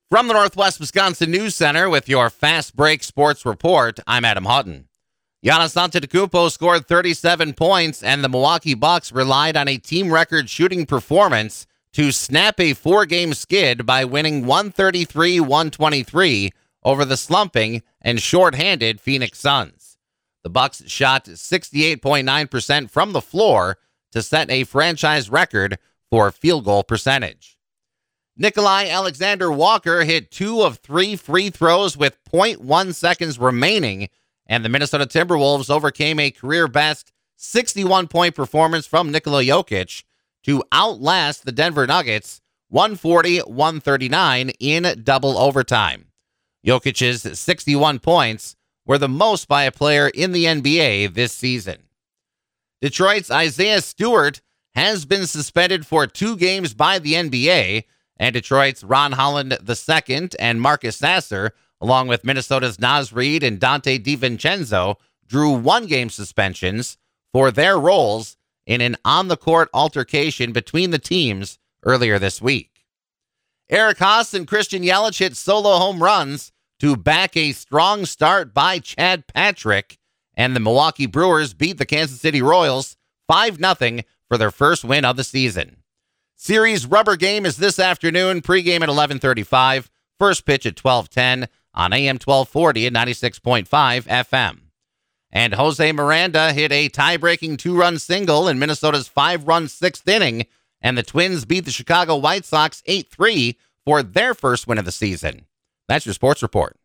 From the Northwest Wisconsin News Center with your Fast Break Sports Report, I'm Adam Hutton. Giannis Antetokounmpo scored 37 points, and the Milwaukee Bucks relied on a team record shooting performance to snap a four-game skid by winning 133-123 over the slumping and shorthanded Phoenix Suns. The Bucks shot 68.9% from the floor to set a franchise record for field goal percentage. Nikolai Alexander-Walker hit 2 of 3 free throws with 0.1 seconds remaining, and the Minnesota Timberwolves overcame a career-best 61-point performance from Nikola Jokic to outlast the Denver Nuggets 140-139 in double overtime. Jokic's 61 points were the most by a player in the NBA this season. Detroit's Isaiah Stewart has been suspended for 2 games by the NBA, and Detroit's Ron Holland II and Marcus Sasser, along with Minnesota's Naz Reid and Dante DiVincenzo, drew 1-game suspensions for their roles in an on-the-court altercation between the teams earlier this week. Eric Haas and Christian Yelich hit solo home runs to back a strong start by Chad Patrick, and the Milwaukee Brewers beat the Kansas City Royals 5-0 for their first win of the season. Series rubber game is this afternoon, pregame at 11:35, first pitch at 12:10 on AM 1240 and 96.5 FM. And Jose Miranda hit a tie-breaking 2-run single in Minnesota's 5-run 6th inning, and the Twins beat the Chicago White Sox 8-3 for their first win of the season. That's your sports report.